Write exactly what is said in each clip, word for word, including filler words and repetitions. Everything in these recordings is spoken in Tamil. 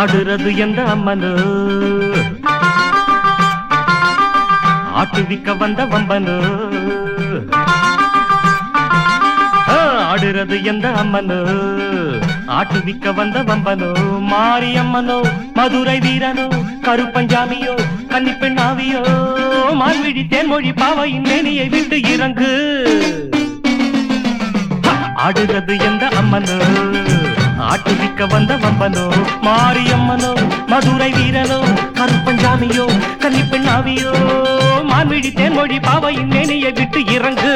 ஆடுறது எந்த அம்மனு ஆட்டுவிக்க வந்த வம்பனு ஆடுறது எந்த அம்மனு ஆட்டுவிக்க வந்த வம்பனோ மாரியம்மனோ மதுரை வீரனோ கருப்பஞ்சாமியோ கன்னிப்பெண்ணாவியோ மால்விழி தேன்மொழி பாவையின் மேனியை விட்டு இறங்கு ஆடுறது எந்த அம்மனோ ஆட்டுவிக்க வந்த வம்பனோ மாரியம்மனோ மதுரை வீரனோ கருப்பஞ்சாமியோ கன்னிப்பெண்ணாவியோ மால்விழி தேன்மொழி பாவையின் மேனியை விட்டு இறங்கு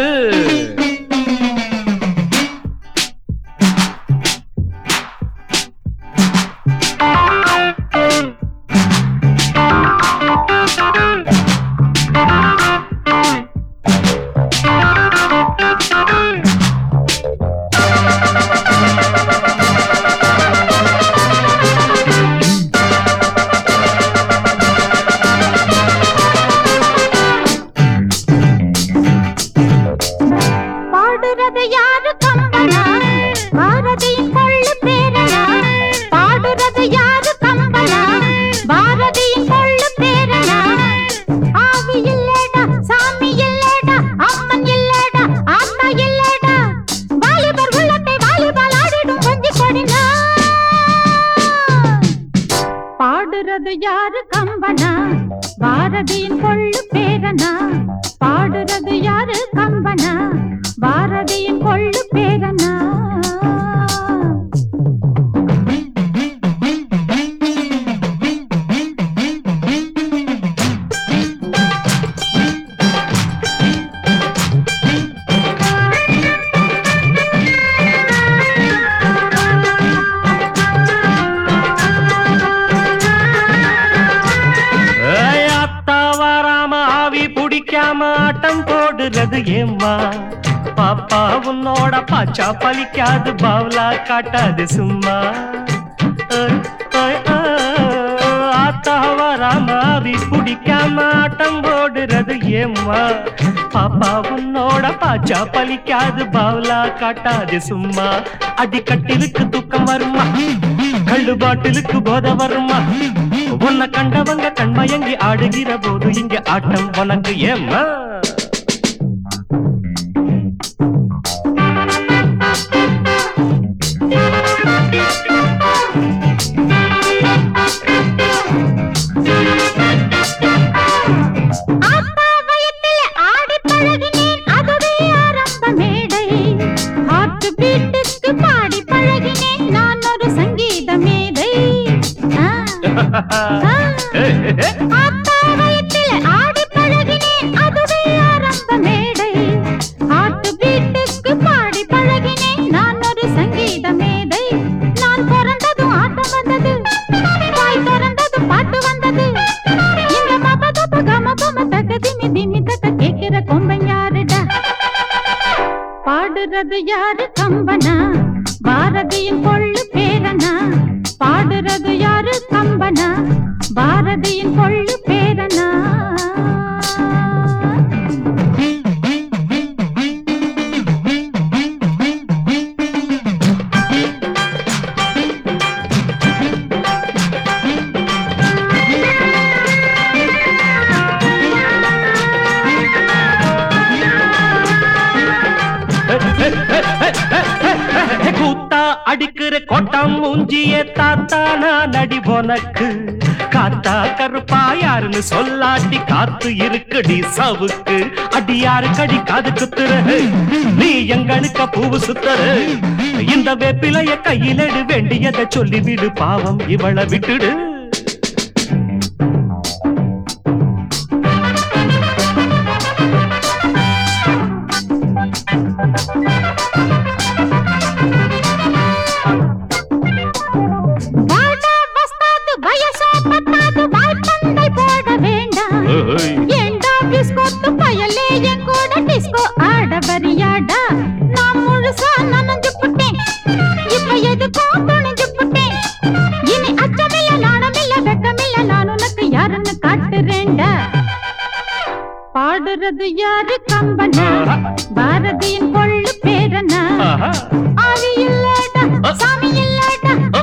யாரு கம்பனா பாரதியின் கொள்ளு பேரனா பாடுறது யாரு கம்பனா பாரதியின் கொள்ளு பேரனா ஆட்டம் போடுறது ஏம்மா பாப்பா உன்னோட பாச்சா பலிக்காது பாவலா காட்டாது சும்மா ஆத்தா வராமாவி பிடிக்காம ஆட்டம் போடுறது ஏம்மா பாப்பா உன்னோட பாச்சா பலிக்காது பாவலா காட்டாது சும்மா அடிக்கட்டிலுக்கு தூக்கம் வருமா கள்ளு பாட்டிலுக்கு போத வருமா உன்னை கண்டவங்க கண்மயங்கி ஆடுகிற போது இங்க ஆட்டம் உனக்கு ஏம்மா ஆடி பழகினேன் அதுவே ஆரம்ப மேடை ஆட்டு வீட்டுக்கு பாடி பழகினேன் நான் ஒரு சங்கீத மேதை நான் பிறந்ததும் ஆட்டம் வந்தது வாய் திறந்ததும் பாட்டு வந்தது இந்த மபதப கமபம தக திமி திமி தக கேட்கிற கொம்பன் யாருடா பாடுறது யாரு கம்பனா பாரதியின் கொள்ளு பேரனா பாடுறது யாரு கம்பனா பாரதியின் கொள்ளு பேரனா கூத்தா அடிக்கிற கோட்டம் மூஞ்சிய தாத்தா நான் அடி போனக்கு காத்தா கருப்பா யாருன்னு சொல்லாட்டி காத்து இருக்குடி சவுக்கு அடி யாரு கடி காது குத்துற நீ எங்களுக்கு பூவு சுத்தர இந்த வேப்பிலைய கையில் எடு வேண்டியதை சொல்லிவிடு பாவம் இவளை விட்டுடு பாடுறது யாரு கம்பனா பாரதியின் கொள்ளு பேரனா ஆவி இல்லடா சாமி இல்லடா